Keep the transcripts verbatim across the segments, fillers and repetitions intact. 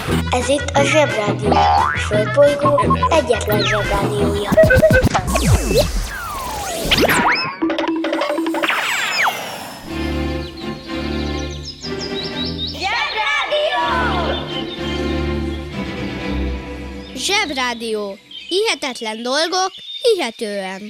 Ez itt a Zsebrádió, a Földbolygó egyetlen Zsebrádiója. Zsebrádió! Zsebrádió. Hihetetlen dolgok, hihetően.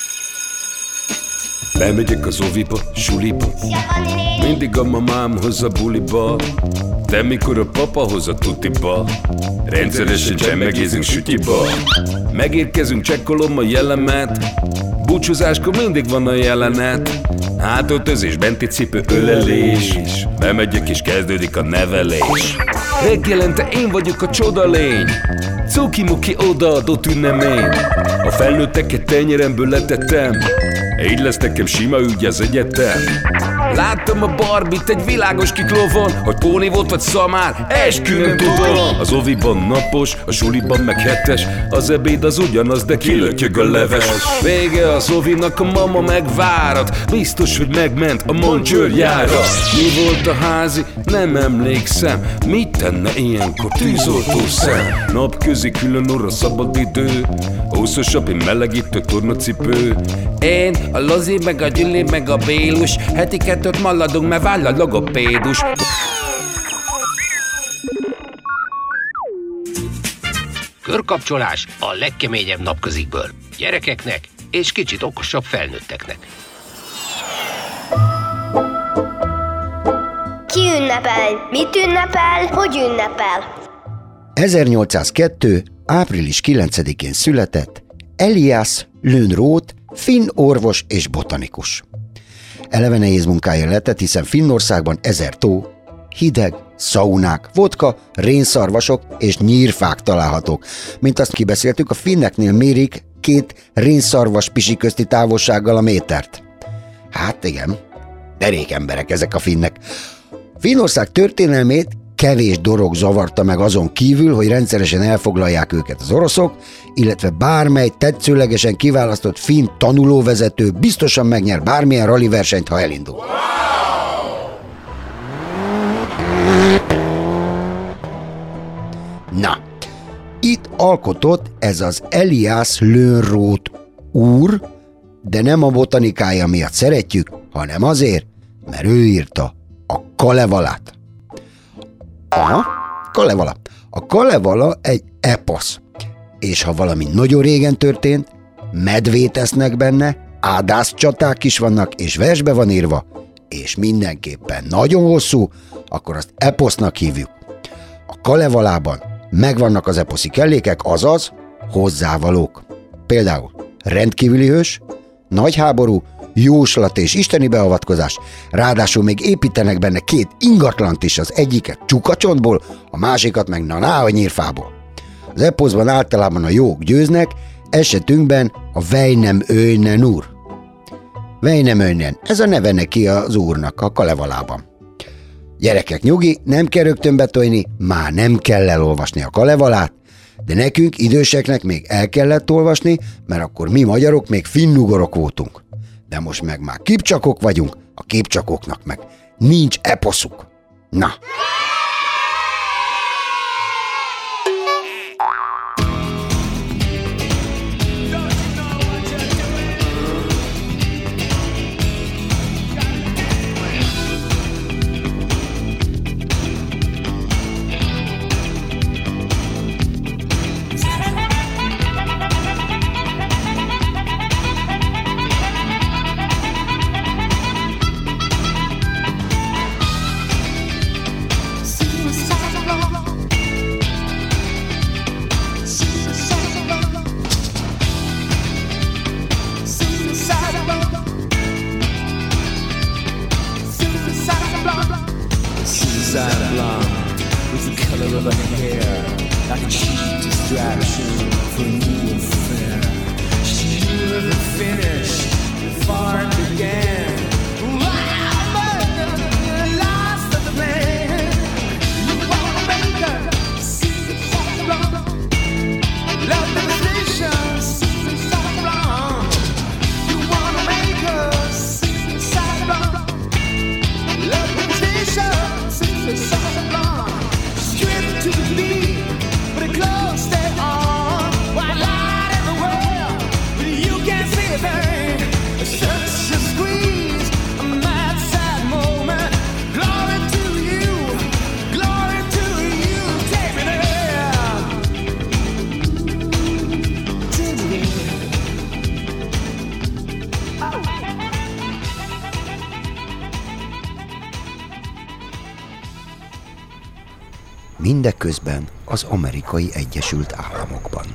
Bemegyek az oviba, suliba, mindig a mamám hoz a buliba, de mikor a papa hoz a tutiba, rendszeresen csemmegézünk sütyiba. Megérkezünk, csekkolom a jellemet, búcsúzáskor mindig van a jelenet. Hátöltözés, benti cipő, ölelés, bemegyek és kezdődik a nevelés. Reggelente én vagyok a csoda lény, cuki-muki odaadott ünnemény. A felnőtteket tenyeremből letettem, így lesz nekem sima ügy az egyetem. Láttam a Barbit egy világos kiklovon, hogy póni volt vagy szamár, esküvőn tudom. Az oviban napos, a suliban meg hetes, az ebéd az ugyanaz, de kilötyög a leves. Vége az ovinak, a mama megvárat, biztos, hogy megment a mancsőrjára. Mi volt a házi? Nem emlékszem, mit tenne ilyenkor tűzoltó szem? Napközi külön orra szabad idő, húszosabb, melegítő tornacipő. Én, a Lozi, meg a Gyüli, meg a Bélus, heti kettőt maladunk, mert váll a logopédus. Körkapcsolás a legkeményebb napközikből. Gyerekeknek és kicsit okosabb felnőtteknek. Ki ünnepel? Mit ünnepel? Hogy ünnepel? ezernyolcszázkettő. április kilencedikén született Elias Lönnrot, finn orvos és botanikus. Eleve nehéz munkája letett, hiszen Finnországban ezer tó, hideg, szaunák, vodka, rénszarvasok és nyírfák találhatók. Mint azt kibeszéltük, a finneknél mérik két rénszarvas pisi közti távolsággal a métert. Hát igen, derék emberek ezek a finnek. Finnország történelmét kevés dolog zavarta meg azon kívül, hogy rendszeresen elfoglalják őket az oroszok, illetve bármely tetszőlegesen kiválasztott finn tanulóvezető biztosan megnyer bármilyen rali versenyt, ha elindul. Na, itt alkotott ez az Elias Lönnrot úr, de nem a botanikája miatt szeretjük, hanem azért, mert ő írta a Kalevalát. Aha, Kalevala. A Kalevala egy eposz, és ha valami nagyon régen történt, medvét esznek benne, ádászcsaták is vannak, és versbe van írva, és mindenképpen nagyon hosszú, akkor azt eposznak hívjuk. A Kalevalában megvannak az eposzi kellékek, azaz hozzávalók. Például rendkívüli hős, nagy háború, jóslat és isteni beavatkozás, ráadásul még építenek benne két ingatlant is, az egyiket csukacsontból, a másikat meg naná a nyírfából. Az eposzban általában a jók győznek, esetünkben a Väinämöinen úr. Väinämöinen, ez a neve neki az úrnak a Kalevalában. Gyerekek, nyugi, nem kell rögtön betolni, már nem kell elolvasni a Kalevalát, de nekünk, időseknek még el kellett olvasni, mert akkor mi magyarok még finnugorok voltunk. De most meg már kipcsakok vagyunk, a kipcsakoknak meg nincs eposzuk. Na! Straight to the beat. mindeközben az Amerikai Egyesült Államokban.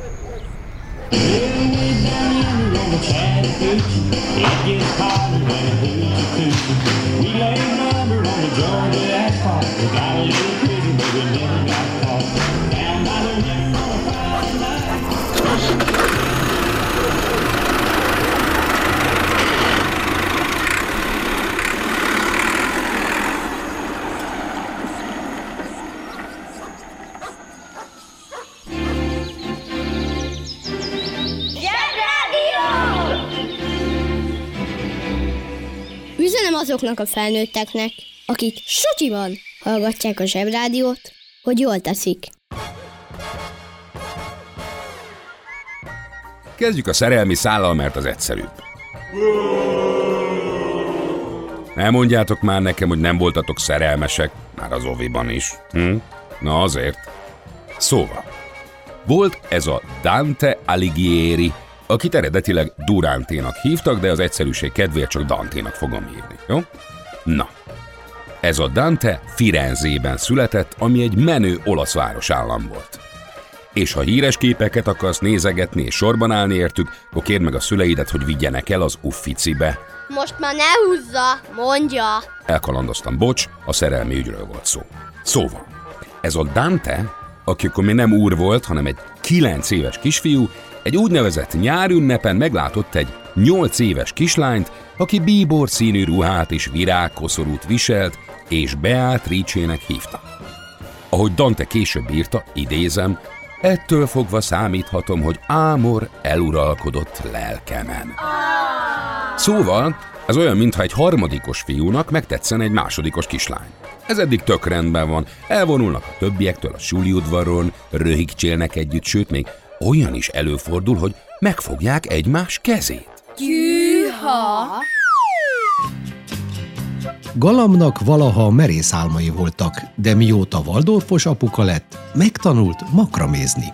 Üzenem azoknak a felnőtteknek, akik sutyiban hallgatják a Zsebrádiót, hogy jól teszik. Kezdjük a szerelmi szállal, mert az egyszerűbb. Nem mondjátok már nekem, hogy nem voltatok szerelmesek, már az oviban is. Hm? Na azért. Szóval, volt ez a Dante Alighieri, akit eredetileg Duranténak hívtak, de az egyszerűség kedvéért csak Danténak fogom írni, jó? Na, ez a Dante Firenzében született, ami egy menő olasz városállam volt. És ha híres képeket akarsz nézegetni és sorban állni értük, akkor kérd meg a szüleidet, hogy vigyenek el az Ufficibe. Most már ne húzza, mondja! Elkalandoztam, bocs, a szerelmi ügyről volt szó. Szóval, ez a Dante, aki akkor még nem úr volt, hanem egy kilenc éves kisfiú, egy úgynevezett nyárünnepen meglátott egy nyolc éves kislányt, aki bíbor színű ruhát és virágkoszorút viselt, és Beatrice-nek hívta. Ahogy Dante később írta, idézem, ettől fogva számíthatom, hogy ámor eluralkodott lelkemen. Szóval, ez olyan, mintha egy harmadikos fiúnak megtetszen egy másodikos kislány. Ez eddig tök rendben van, elvonulnak a többiektől a suliudvaron, röhigcsélnek együtt, sőt még olyan is előfordul, hogy megfogják egymás kezét. Gyűha! Galamnak valaha merész álmai voltak, de mióta Waldorfos apuka lett, megtanult makramézni.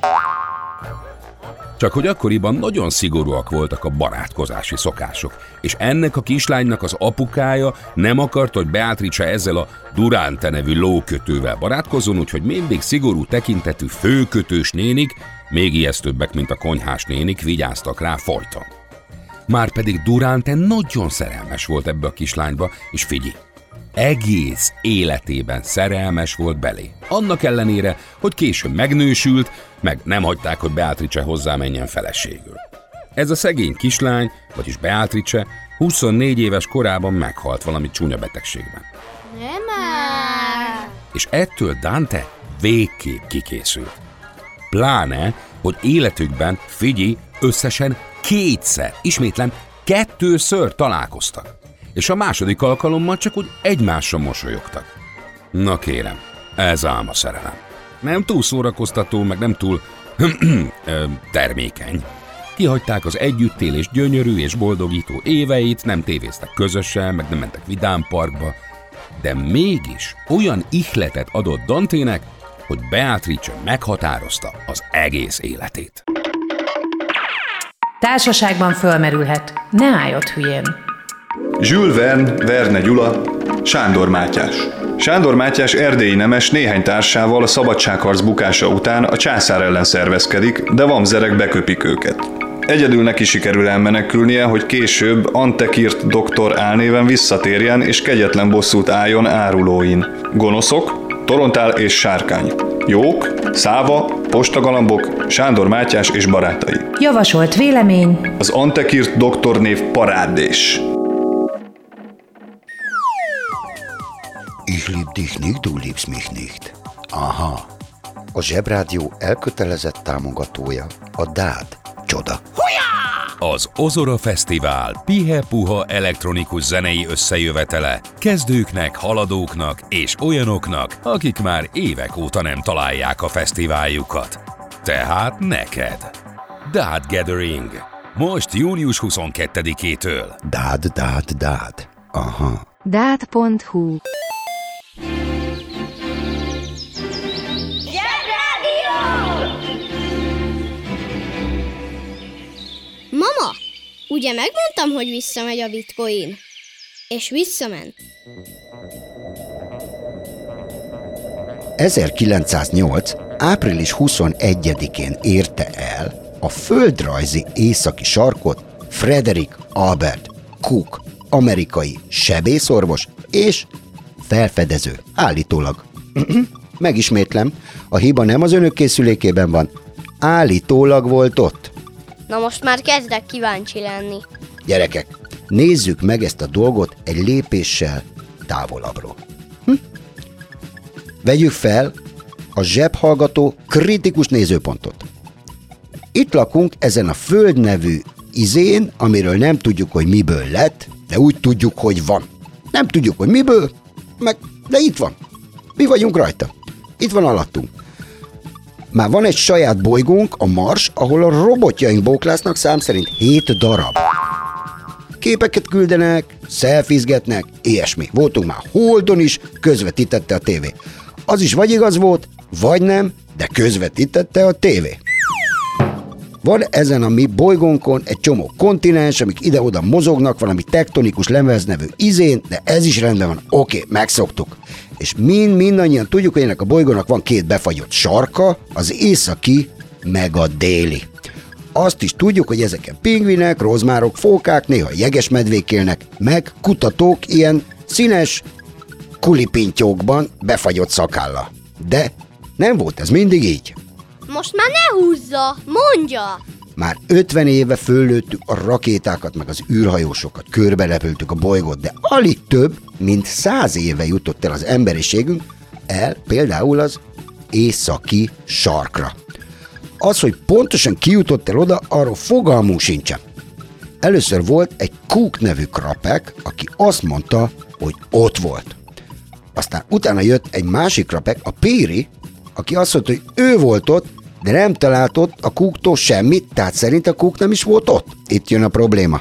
Csak hogy akkoriban nagyon szigorúak voltak a barátkozási szokások, és ennek a kislánynak az apukája nem akart, hogy Beatrice ezzel a Durante nevű lókötővel barátkozzon, úgyhogy mindig szigorú tekintetű főkötős nénik, még ijesztőbbek, mint a konyhás nénik, vigyáztak rá folyton. Márpedig Durante nagyon szerelmes volt ebbe a kislányba, és figyelj, egész életében szerelmes volt belé. Annak ellenére, hogy később megnősült, meg nem hagyták, hogy Beatrice hozzá menjen feleségül. Ez a szegény kislány, vagyis Beatrice huszonnégy éves korában meghalt valami csúnya betegségben. Nem már! És ettől Dante végképp kikészült. Pláne, hogy életükben, figyelj, összesen kétszer, ismétlem, kettőször találkoztak. És a második alkalommal csak úgy egymásra mosolyogtak. Na kérem, ez ám a szerelem. Nem túl szórakoztató, meg nem túl termékeny. Kihagyták az együttélés gyönyörű és boldogító éveit, nem tévéztek közösen, meg nem mentek vidámparkba, de mégis olyan ihletet adott Dantének, hogy Beatrice meghatározta az egész életét. Társaságban fölmerülhet, ne állj ott hülyén. Jules Verne, Verne Gyula, Sándor Mátyás. Sándor Mátyás erdélyi nemes néhány társával a szabadságharc bukása után a császár ellen szervezkedik, de vamzerek beköpik őket. Egyedül neki sikerül elmenekülnie, hogy később Antekírt doktor álnéven visszatérjen és kegyetlen bosszút álljon árulóin. Gonoszok, Torontál és Sárkány. Jók, Száva, Postagalambok, Sándor Mátyás és barátai. Javasolt vélemény. Az Antekírt doktornév parádés. Ich lieb dich nicht, du liebst mich nicht. Aha. A Zsebrádió elkötelezett támogatója a dád csoda. Az Ozora Fesztivál pihe-puha elektronikus zenei összejövetele kezdőknek, haladóknak és olyanoknak, akik már évek óta nem találják a fesztiváljukat. Tehát neked. Dád Gathering. Most június huszonkettedikétől. Dád, dád, dád. Aha. dád pont hu Mama, ugye megmondtam, hogy visszamegy a bitcoin? És visszament. ezerkilencszáznyolc. április huszonegyedikén érte el a földrajzi északi sarkot Frederick Albert Cook, amerikai sebészorvos és felfedező. Állítólag. Megismétlem, a hiba nem az önök készülékében van. Állítólag volt ott. Na most már kezdek kíváncsi lenni. Gyerekek, nézzük meg ezt a dolgot egy lépéssel távolabbról. Hm? Vegyük fel a zsebhallgató kritikus nézőpontot. Itt lakunk ezen a Föld nevű izén, amiről nem tudjuk, hogy miből lett, de úgy tudjuk, hogy van. Nem tudjuk, hogy miből, meg, de itt van. Mi vagyunk rajta. Itt van alattunk. Már van egy saját bolygónk, a Mars, ahol a robotjaink bóklásznak szám szerint hét darab. Képeket küldenek, szelfizgetnek, ilyesmi. Voltunk már Holdon is, közvetítette a tévé. Az is vagy igaz volt, vagy nem, de közvetítette a tévé. Van ezen a mi bolygónkon egy csomó kontinens, amik ide-oda mozognak, valami tektonikus lemez nevű izén, de ez is rendben van. Oké, megszoktuk. És mind, mindannyian tudjuk, hogy ennek a bolygónak van két befagyott sarka, az északi meg a déli. Azt is tudjuk, hogy ezeken pingvinek, rozmárok, fókák, néha jegesmedvék élnek, meg kutatók ilyen színes kulipintyókban befagyott szakállal. De nem volt ez mindig így. Most már ne húzza, mondja! Már ötven éve föllőttük a rakétákat, meg az űrhajósokat, körbelepültük a bolygót, de alig több, mint száz éve jutott el az emberiségünk el például az északi sarkra. Az, hogy pontosan ki jutott el oda, arról fogalmunk sincsen. Először volt egy Cook nevű krapek, aki azt mondta, hogy ott volt. Aztán utána jött egy másik krapek, a Peary, aki azt mondta, hogy ő volt ott, de nem talált ott a Cooktól semmit, tehát szerint a Cook nem is volt ott. Itt jön a probléma.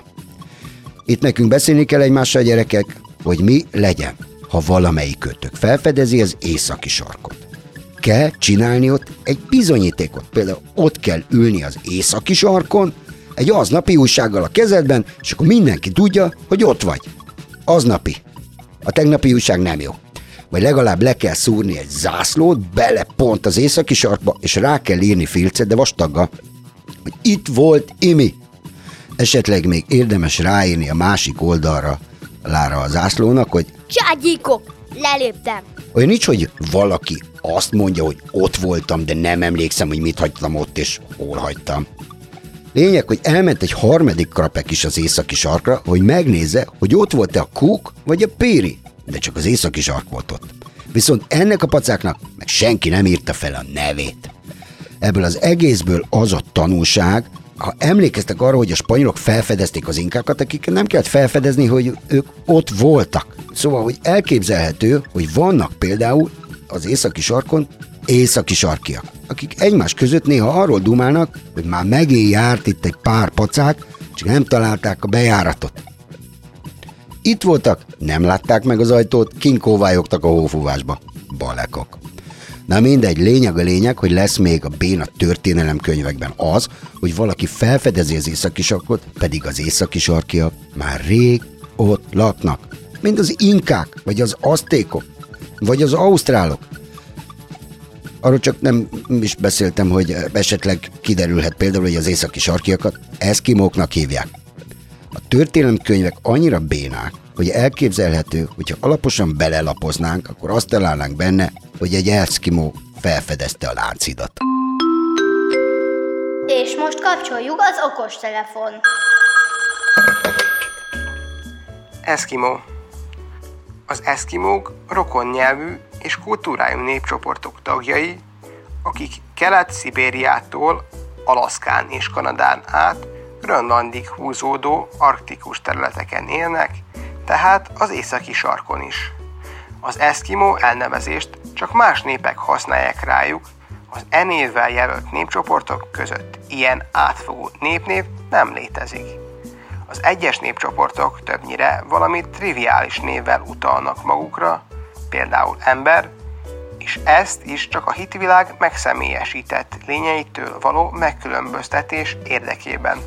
Itt nekünk beszélni kell egymással, gyerekek, hogy mi legyen, ha valamelyik kötök felfedezi az északi sarkot. Kell csinálni ott egy bizonyítékot. Például ott kell ülni az északi sarkon, egy aznapi újsággal a kezedben, és akkor mindenki tudja, hogy ott vagy. Aznapi. A tegnapi újság nem jó. Vagy legalább le kell szúrni egy zászlót, bele pont az északi sarkba, és rá kell írni filcet, de vastaggal, hogy itt volt Imi. Esetleg még érdemes ráírni a másik oldalra lára a zászlónak, hogy Cságyíkok, leléptem. olyan nincs, hogy valaki azt mondja, hogy ott voltam, de nem emlékszem, hogy mit hagytam ott, és hol hagytam. Lényeg, hogy elment egy harmadik krapek is az északi sarkra, hogy megnézze, hogy ott volt-e a Cook vagy a Peary, de csak az északi sark volt ott. Viszont ennek a pacáknak meg senki nem írta fel a nevét. Ebből az egészből az a tanulság, ha emlékeztek arra, hogy a spanyolok felfedezték az inkákat, akik nem kellett felfedezni, hogy ők ott voltak. Szóval, hogy elképzelhető, hogy vannak például az északi sarkon északi sarkiak, akik egymás között néha arról dumálnak, hogy már megint járt itt egy pár pacák, csak nem találták a bejáratot. Itt voltak, nem látták meg az ajtót, kinkóvályogtak a hófúvásba. Balekok. Na mindegy, lényeg a lényeg, hogy lesz még a béna történelemkönyvekben az, hogy valaki felfedezi az északi sarkot, pedig az északi sarkiak már rég ott laknak. Mint az inkák, vagy az aztékok, vagy az ausztrálok. Arról csak nem is beszéltem, hogy esetleg kiderülhet például, hogy az északi sarkiakat eszkimóknak hívják. A történelemkönyvek annyira bénák, hogy elképzelhető, hogyha alaposan belelapoznánk, akkor azt találnánk benne, hogy egy eszkimó felfedezte a Lánchidat. És most kapcsoljuk az okostelefon. Eszkimó. Az eszkimók rokonnyelvű és kultúrájú népcsoportok tagjai, akik Kelet-Szibériától Alaszkán és Kanadán át Grönlandig húzódó arktikus területeken élnek, tehát az északi sarkon is. Az eszkimó elnevezést csak más népek használják rájuk, az e névvel jelölt népcsoportok között ilyen átfogó népnév nem létezik. Az egyes népcsoportok többnyire valami triviális névvel utalnak magukra, például ember, és ezt is csak a hitvilág megszemélyesített lényeitől való megkülönböztetés érdekében.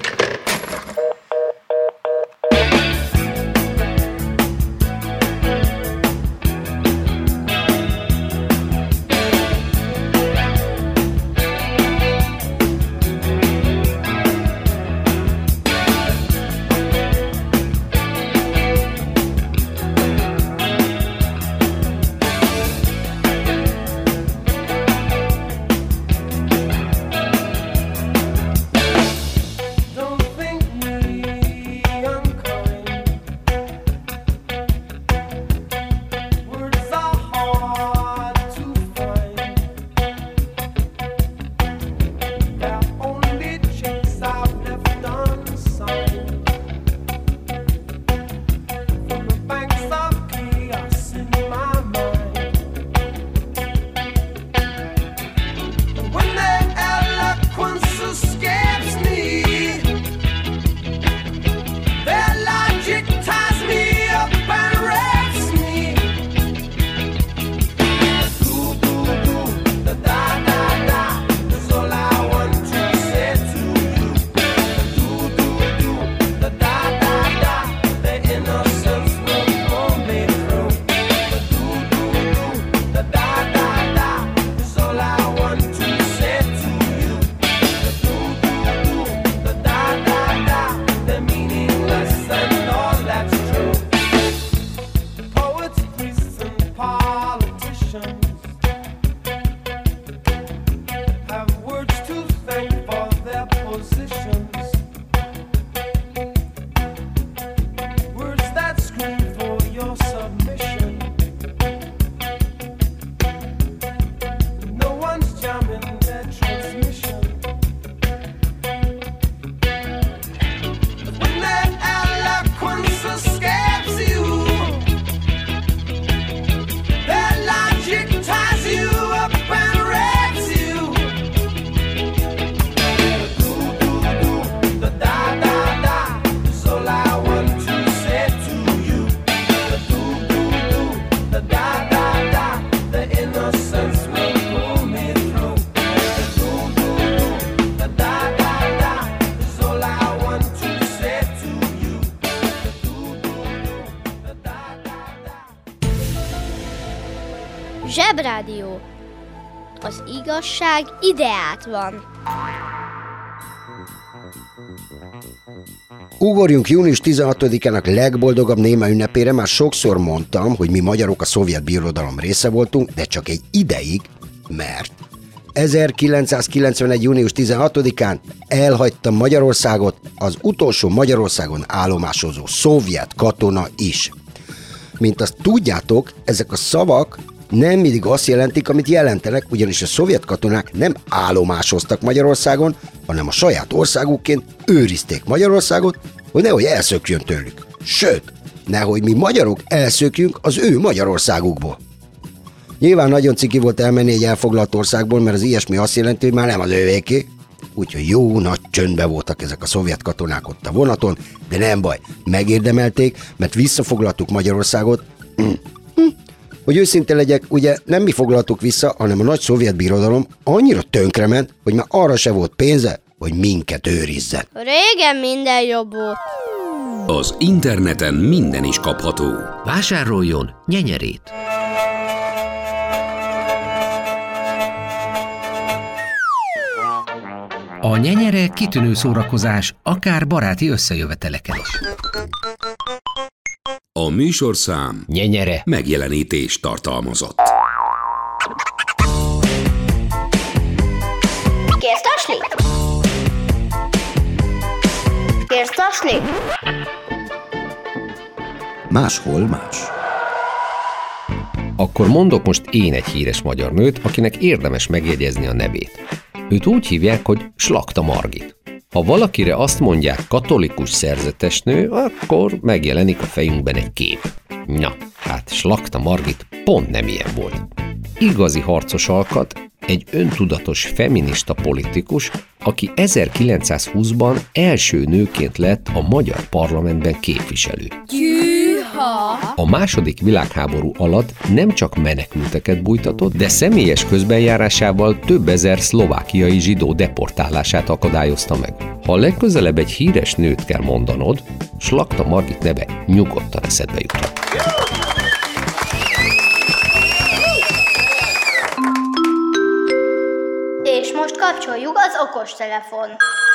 Zsebrádió. Az igazság ideát van. Ugorjunk június tizenhatodikának legboldogabb néma ünnepére. Már sokszor mondtam, hogy mi magyarok a szovjet birodalom része voltunk, de csak egy ideig, mert ezerkilencszázkilencvenegy. június tizenhatodikán elhagyta Magyarországot az utolsó Magyarországon állomásozó szovjet katona is. Mint azt tudjátok, ezek a szavak nem mindig azt jelentik, amit jelentenek, ugyanis a szovjet katonák nem állomásoztak Magyarországon, hanem a saját országukként őrizték Magyarországot, hogy nehogy elszökjön tőlük. Sőt, nehogy mi magyarok elszökjünk az ő Magyarországukból. Nyilván nagyon ciki volt elmenni egy elfoglalt országból, mert az ilyesmi azt jelenti, hogy már nem az övéké, úgyhogy jó nagy csöndbe voltak ezek a szovjet katonák ott a vonaton, de nem baj, megérdemelték, mert visszafoglaltuk Magyarországot. Hogy őszinte legyek, ugye nem mi foglaltuk vissza, hanem a nagy szovjet birodalom annyira tönkrement, hogy már arra se volt pénze, hogy minket őrizzen. Régen minden jobb volt. Az interneten minden is kapható. Vásároljon nyenyerét! A nyenyere kitűnő szórakozás, akár baráti összejöveteleken is. A műsorszám Nyenyere megjelenítést tartalmazott. Kérsz tasni? Kérsz tasni? Máshol más. Akkor mondok most én egy híres magyar nőt, akinek érdemes megjegyezni a nevét. Őt úgy hívják, hogy Slakta Margit. Ha valakire azt mondják katolikus szerzetesnő, akkor megjelenik a fejünkben egy kép. Na, hát Slakta Margit pont nem ilyen volt. Igazi harcos alkat, egy öntudatos feminista politikus, aki ezerkilencszázhúszban első nőként lett a magyar parlamentben képviselő. A második világháború alatt nem csak menekülteket bújtatott, de személyes közbenjárásával több ezer szlovákiai zsidó deportálását akadályozta meg. Ha legközelebb egy híres nőt kell mondanod, Slakta Margit neve nyugodtan eszedbe jut. És most kapcsoljuk az okostelefon.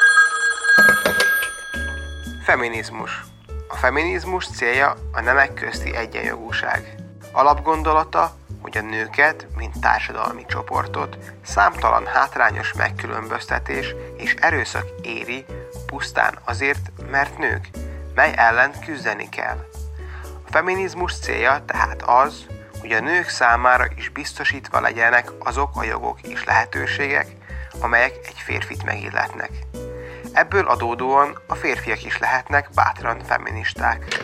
Feminizmus. A feminizmus célja a nemek közti egyenjogúság. Alapgondolata, hogy a nőket, mint társadalmi csoportot számtalan hátrányos megkülönböztetés és erőszak éri pusztán azért, mert nők, mely ellen küzdeni kell. A feminizmus célja tehát az, hogy a nők számára is biztosítva legyenek azok a jogok és lehetőségek, amelyek egy férfit megilletnek. Ebből adódóan a férfiak is lehetnek bátran feministák.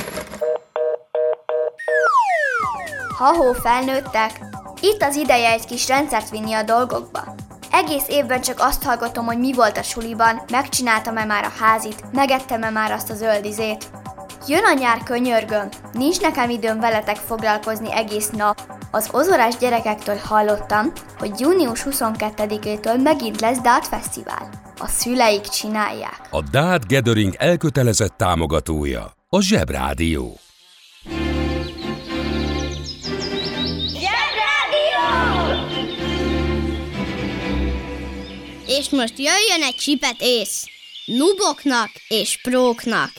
Ha-hó, felnőttek! Itt az ideje egy kis rendszert vinni a dolgokba. Egész évben csak azt hallgatom, hogy mi volt a suliban, megcsináltam-e már a házit, megettem-e már azt a zöldizét. Jön a nyár, könyörgöm, nincs nekem időm veletek foglalkozni egész nap. Az ozorás gyerekektől hallottam, hogy június huszonkettedikétől megint lesz Dát Fesztivál. A szüleik csinálják. A Dát Gathering elkötelezett támogatója a Zsebrádió. És most jöjjön egy csipet ész. Nuboknak és próknak.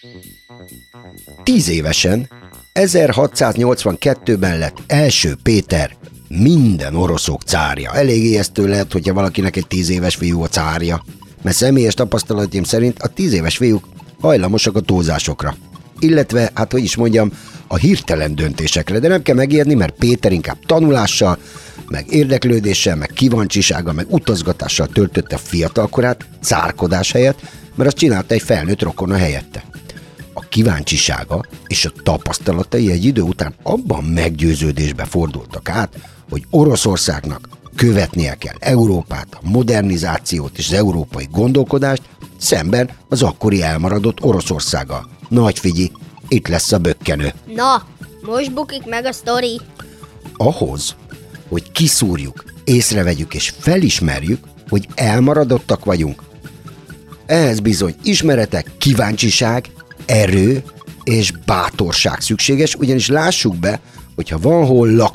Tíz évesen, ezerhatszáznyolcvankettőben lett első Péter minden oroszok cárja. Elég ijesztő lehet, hogyha valakinek egy tíz éves fiú a cárja. Mert személyes tapasztalataim szerint a tíz éves fiúk hajlamosak a túlzásokra. Illetve, hát hogy is mondjam, a hirtelen döntésekre. De nem kell megijedni, mert Péter inkább tanulással, meg érdeklődéssel, meg kíváncsisággal, meg utazgatással töltötte fiatalkorát, cárkodás helyett, mert azt csinálta egy felnőtt rokona helyette. A kíváncsisága és a tapasztalatai egy idő után abban meggyőződésbe fordultak át, hogy Oroszországnak követnie kell Európát, a modernizációt és az európai gondolkodást, szemben az akkori elmaradott Oroszországgal. Nagy figyi, itt lesz a bökkenő. Na, most bukik meg a sztori. Ahhoz, hogy kiszúrjuk, észrevegyük és felismerjük, hogy elmaradottak vagyunk, ehhez bizony ismeretek, kíváncsiság, erő és bátorság szükséges, ugyanis lássuk be, hogyha van hol laknunk,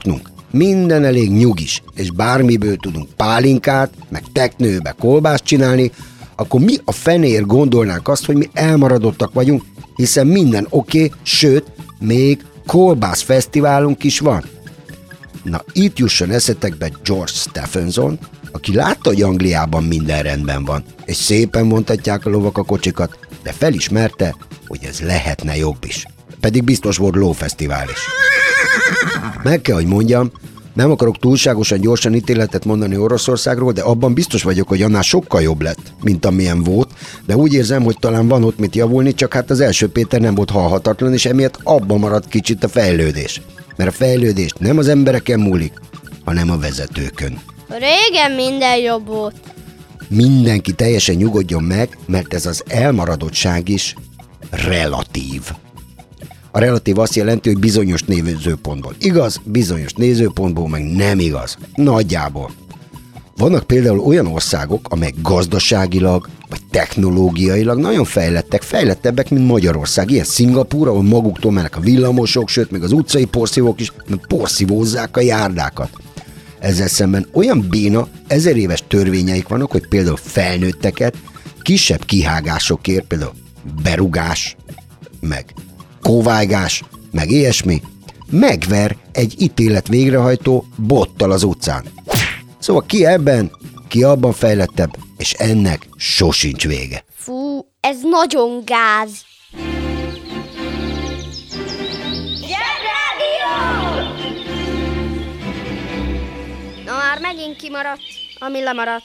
minden elég nyugis, és bármiből tudunk pálinkát, meg teknőbe kolbászt csinálni, akkor mi a fenér gondolnánk azt, hogy mi elmaradottak vagyunk, hiszen minden oké, okay, sőt, még kolbász fesztiválunk is van. Na, itt jusson eszetekbe George Stephenson, aki látta, hogy Angliában minden rendben van, és szépen vontatják a lovak a kocsikat, de felismerte, hogy ez lehetne jobb is. Pedig biztos volt lófesztivál is. Meg kell, hogy mondjam, nem akarok túlságosan gyorsan ítéletet mondani Oroszországról, de abban biztos vagyok, hogy annál sokkal jobb lett, mint amilyen volt, de úgy érzem, hogy talán van ott mit javulni, csak hát az első Péter nem volt halhatatlan, és emiatt abban maradt kicsit a fejlődés. Mert a fejlődés nem az embereken múlik, hanem a vezetőkön. Régen minden jobb volt. Mindenki teljesen nyugodjon meg, mert ez az elmaradottság is relatív. A relatív azt jelenti, hogy bizonyos nézőpontból igaz, bizonyos nézőpontból meg nem igaz. Nagyjából. Vannak például olyan országok, amelyek gazdaságilag vagy technológiailag nagyon fejlettek, fejlettebbek, mint Magyarország. Ilyen Szingapúr, ahol maguktól mennek a villamosok, sőt, még az utcai porszívók is, mert porszívózzák a járdákat. Ezzel szemben olyan béna, ezer éves törvényeik vannak, hogy például felnőtteket kisebb kihágásokért, például berugás, meg kóvájgás, meg ilyesmi, megver egy ítélet végrehajtó bottal az utcán. Szóval ki ebben, ki abban fejlettebb, és ennek sosincs vége. Fú, ez nagyon gáz. Na már megint kimaradt, ami lemaradt.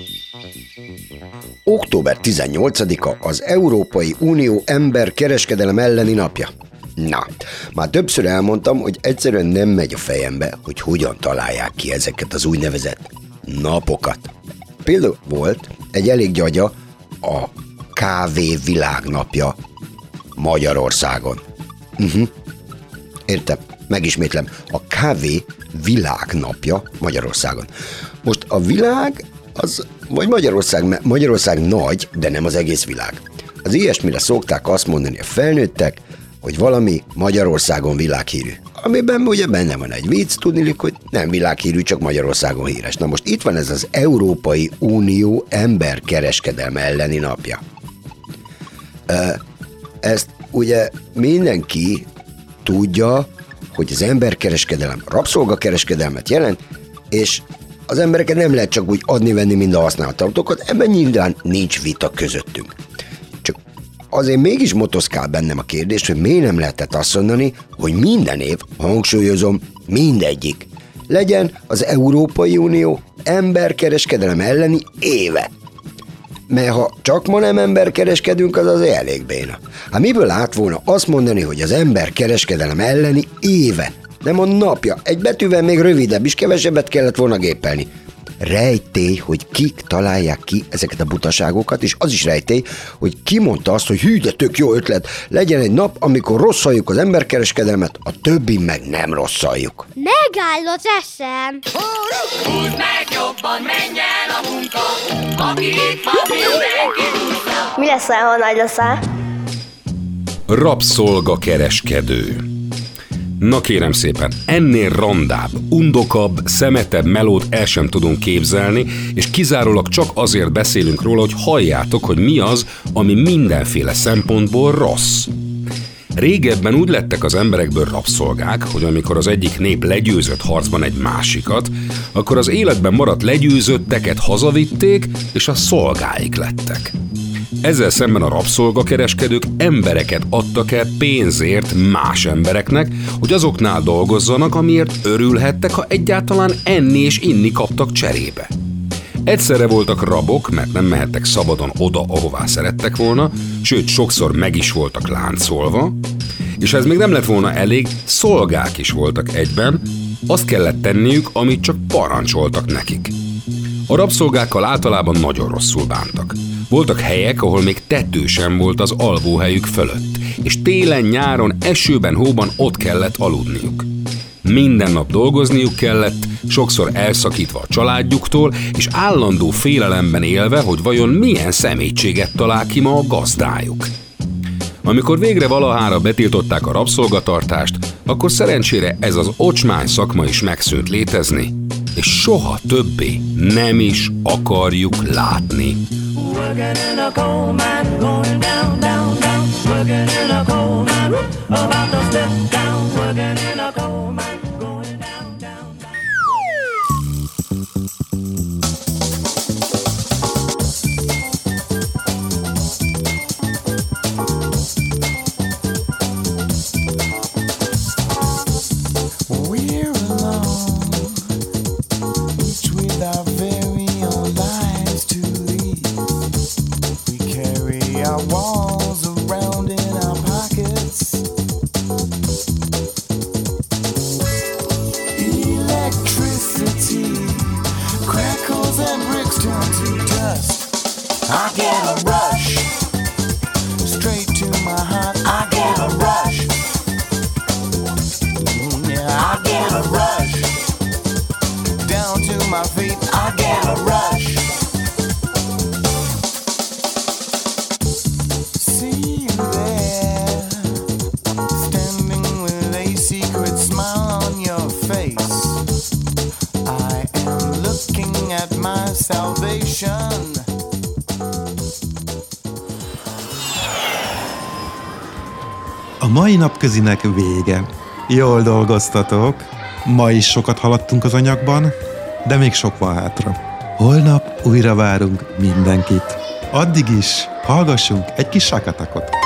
október tizennyolcadika az Európai Unió emberkereskedelem elleni napja. Na, már többször elmondtam, hogy egyszerűen nem megy a fejembe, hogy hogyan találják ki ezeket az úgynevezett napokat. Például volt egy elég gyagya a kávé világnapja Magyarországon. Uh-huh. Értem, megismétlem, a kávé világnapja Magyarországon. Most a világ az, vagy Magyarország, Magyarország nagy, de nem az egész világ. Az ilyesmire szokták azt mondani a felnőttek, hogy valami Magyarországon világhírű. Amiben ugye benne van egy vicc, tudnilik, hogy nem világhírű, csak Magyarországon híres. Na most itt van ez az Európai Unió emberkereskedelme elleni napja. Ezt ugye mindenki tudja, hogy az emberkereskedelem rabszolgakereskedelmet jelent, és az embereket nem lehet csak úgy adni-venni, mind a használt autókat, ebben nyilván nincs vita közöttünk. Csak azért mégis motoszkál bennem a kérdés, hogy miért nem lehetett azt mondani, hogy minden év, hangsúlyozom, mindegyik, legyen az Európai Unió emberkereskedelem elleni éve. Mert ha csak ma nem emberkereskedünk, az azért elég béna. Hát miből állt volna azt mondani, hogy az emberkereskedelem elleni éve, nem a napja, egy betűvel még rövidebb is, kevesebbet kellett volna gépelni. Rejtély, hogy kik találják ki ezeket a butaságokat, és az is rejtély, hogy ki mondta azt, hogy hű, de tök jó ötlet, legyen egy nap, amikor rosszaljuk az emberkereskedelmet, a többi meg nem rosszaljuk. Megáll az eszem! Húzd meg jobban, menj el a munka, aki itt van, mindenki húzza. Mi leszel, ha nagy leszel? Rabszolgakereskedő. Na kérem szépen, ennél randább, undokabb, szemetebb melót el sem tudunk képzelni, és kizárólag csak azért beszélünk róla, hogy halljátok, hogy mi az, ami mindenféle szempontból rossz. Régebben úgy lettek az emberekből rabszolgák, hogy amikor az egyik nép legyőzött harcban egy másikat, akkor az életben maradt legyőzötteket hazavitték, és a szolgáik lettek. Ezzel szemben a rabszolgakereskedők embereket adtak el pénzért más embereknek, hogy azoknál dolgozzanak, amiért örülhettek, ha egyáltalán enni és inni kaptak cserébe. Egyszerre voltak rabok, mert nem mehettek szabadon oda, ahová szerettek volna, sőt sokszor meg is voltak láncolva, és ha ez még nem lett volna elég, szolgák is voltak egyben, azt kellett tenniük, amit csak parancsoltak nekik. A rabszolgákkal általában nagyon rosszul bántak. Voltak helyek, ahol még tető sem volt az alvóhelyük fölött, és télen, nyáron, esőben, hóban ott kellett aludniuk. Minden nap dolgozniuk kellett, sokszor elszakítva a családjuktól, és állandó félelemben élve, hogy vajon milyen szemétséget talál ki ma a gazdájuk. A Amikor végre valahára betiltották a rabszolgatartást, akkor szerencsére ez az ocsmány szakma is megszűnt létezni, és soha többé nem is akarjuk látni. A mai napközinek vége. Jól dolgoztatok. Ma is sokat haladtunk az anyagban, de még sok van hátra. Holnap újra várunk mindenkit. Addig is hallgassunk egy kis sakatakot.